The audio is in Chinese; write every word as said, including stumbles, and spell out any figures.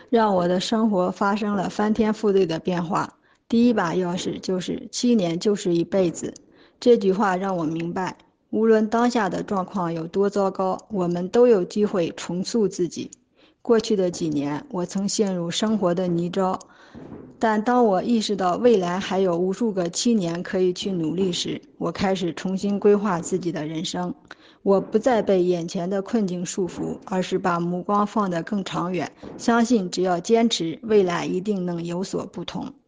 让我的生活发生了翻天覆地的变化。第一把钥匙就是七年就是一辈子。这句话让我明白，无论当下的状况有多糟糕，我们都有机会重塑自己。过去的几年，我曾陷入生活的泥沼，但当我意识到未来还有无数个七年可以去努力时，我开始重新规划自己的人生。我不再被眼前的困境束缚，而是把目光放得更长远，相信只要坚持，未来一定能有所不同。